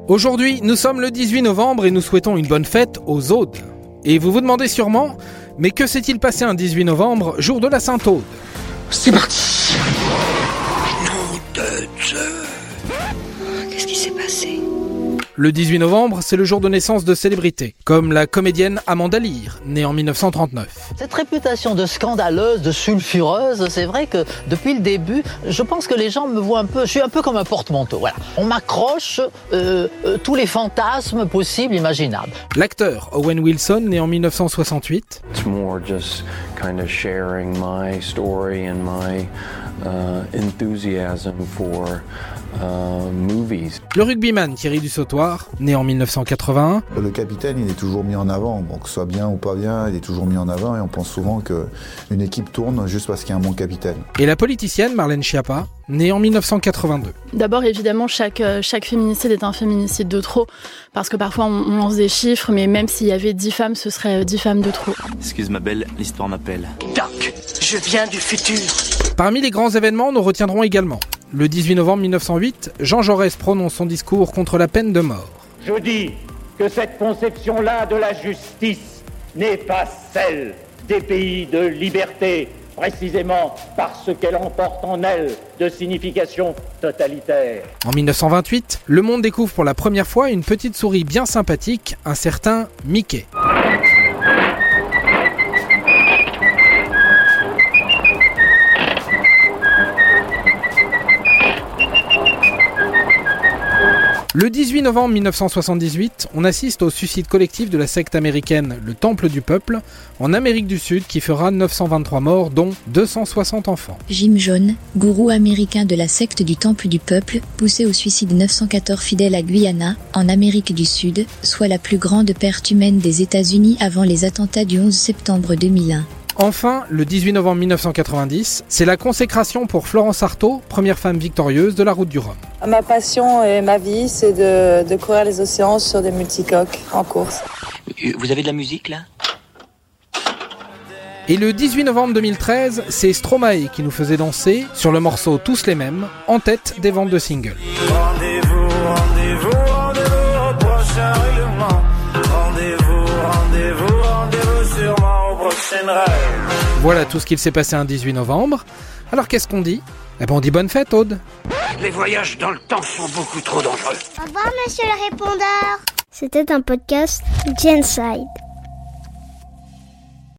Aujourd'hui, nous sommes le 18 novembre et nous souhaitons une bonne fête aux Audes. Et vous vous demandez sûrement, mais que s'est-il passé un 18 novembre, jour de la Sainte-Aude ? C'est parti. Nom de Dieu. Qu'est-ce qui s'est passé ? Le 18 novembre, c'est le jour de naissance de célébrités, comme la comédienne Amanda Lear, née en 1939. Cette réputation de scandaleuse, de sulfureuse, c'est vrai que depuis le début, je pense que les gens me voient un peu, je suis un peu comme un porte-manteau. Voilà. On m'accroche tous les fantasmes possibles, imaginables. L'acteur Owen Wilson, né en 1968. It's more just kind of sharing my story and my enthusiasm for movies. Le rugbyman Thierry Dussautoir, né en 1981. Le capitaine, il est toujours mis en avant. Bon, que ce soit bien ou pas bien, il est toujours mis en avant et on pense souvent qu'une équipe tourne juste parce qu'il y a un bon capitaine. Et la politicienne Marlène Schiappa, née en 1982. D'abord, évidemment, chaque féminicide est un féminicide de trop, parce que parfois on lance des chiffres, mais même s'il y avait 10 femmes, ce serait 10 femmes de trop. Excuse ma belle, l'histoire m'appelle. Doc, je viens du futur. Parmi les grands événements, nous retiendrons également le 18 novembre 1908, Jean Jaurès prononce son discours contre la peine de mort. Je dis que cette conception-là de la justice n'est pas celle des pays de liberté, précisément parce qu'elle emporte en elle de signification totalitaire. En 1928, Le Monde découvre pour la première fois une petite souris bien sympathique, un certain Mickey. Le 18 novembre 1978, on assiste au suicide collectif de la secte américaine Le Temple du Peuple en Amérique du Sud qui fera 923 morts, dont 260 enfants. Jim Jones, gourou américain de la secte du Temple du Peuple, poussé au suicide 914 fidèles à Guyana, en Amérique du Sud, soit la plus grande perte humaine des États-Unis avant les attentats du 11 septembre 2001. Enfin, le 18 novembre 1990, c'est la consécration pour Florence Artaud, première femme victorieuse de la Route du Rhum. Ma passion et ma vie, c'est de courir les océans sur des multicoques en course. Vous avez de la musique là ? Et le 18 novembre 2013, c'est Stromae qui nous faisait danser sur le morceau Tous les mêmes, en tête des ventes de singles. Rendez-vous au prochain règlement. Rendez-vous sûrement au prochain rêve. Voilà tout ce qu'il s'est passé un 18 novembre. Alors qu'est-ce qu'on dit ? Eh ben on dit bonne fête, Aude. Les voyages dans le temps sont beaucoup trop dangereux. Au revoir, monsieur le répondeur. C'était un podcast Genside.